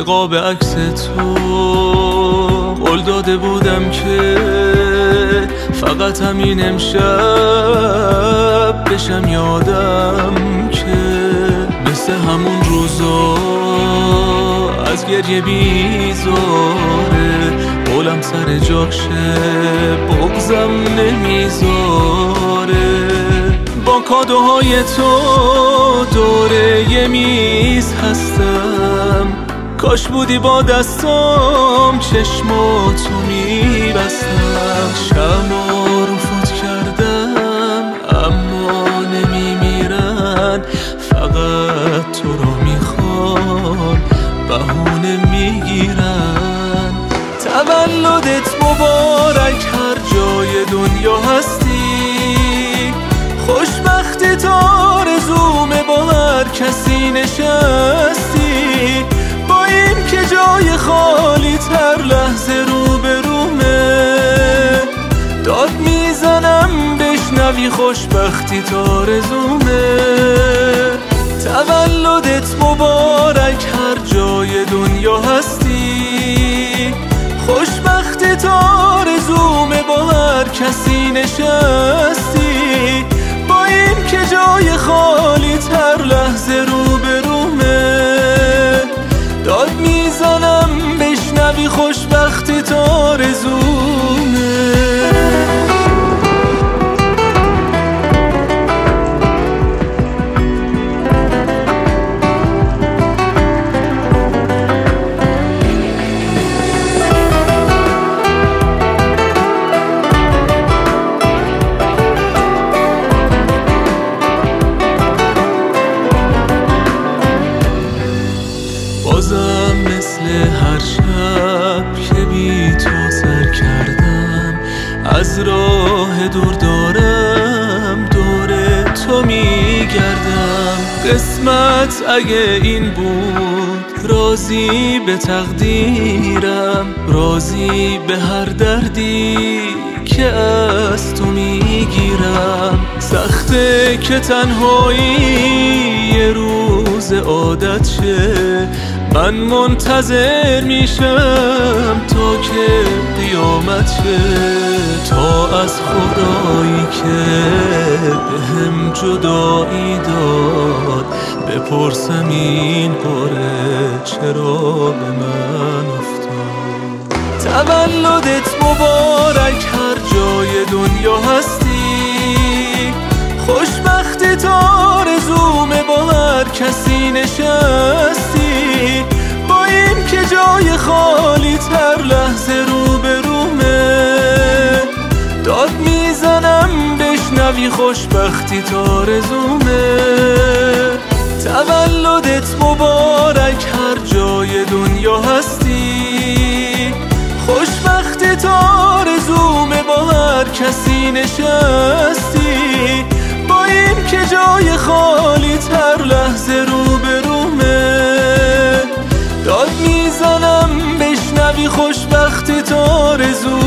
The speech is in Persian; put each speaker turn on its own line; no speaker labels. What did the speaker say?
قاب عکس تو قول داده بودم که فقط همین امشب بشم یادم که مثل همون روزا از گریه بیزاره قولم سر جاشه بغضم نمیذاره با کادوهای تو دوره یه میز هستم کاش بودی با دستام چشماتو میبستم شمع رو فوت کردم اما نمیمیرن فقط تو رو میخوان بهونه میگیرن تولدت مبارک هر جای دنیا هستی خوشبختی تا آرزومه با هر کسی نشستی با این که جای خالی تر لحظه رو به رومه داد میزنم بشنوی خوشبختی تا آرزومه تولدت مبارک هر جای دنیا هستی خوشبختی تا آرزومه با هر کسی نشستی با این که جای خالی تر لحظه رو به رومه داد میزنم بشنوی خوشبختی تا آرزومه بازم مثل هر شب که بی تو سر کردم از راه دور دارم دور تو میگردم قسمت اگه این بود راضی به تقدیرم راضی به هر دردی که از تو میگیرم سخته که تنهایی یه روز عادت شه من منتظر میشم تا که قیامت شه تا از خدایی که بهم جدایی داد بپرسم این قره چرا به من افتاد تولدت مبارک هر جای دنیا هستی خوشبختی تا آرزومه با هر کسی نشستی با این که جای خالی تر لحظه رو به رومه داد میزنم بشنوی خوشبختی تا آرزومه تولدت مبارک هر جای دنیا هستی خوشبختی تا آرزومه با هر کسی نشستی با این که جای خالی تر لحظه رو به رومه داد میزنم بشنوی خوشبختی تا آرزومه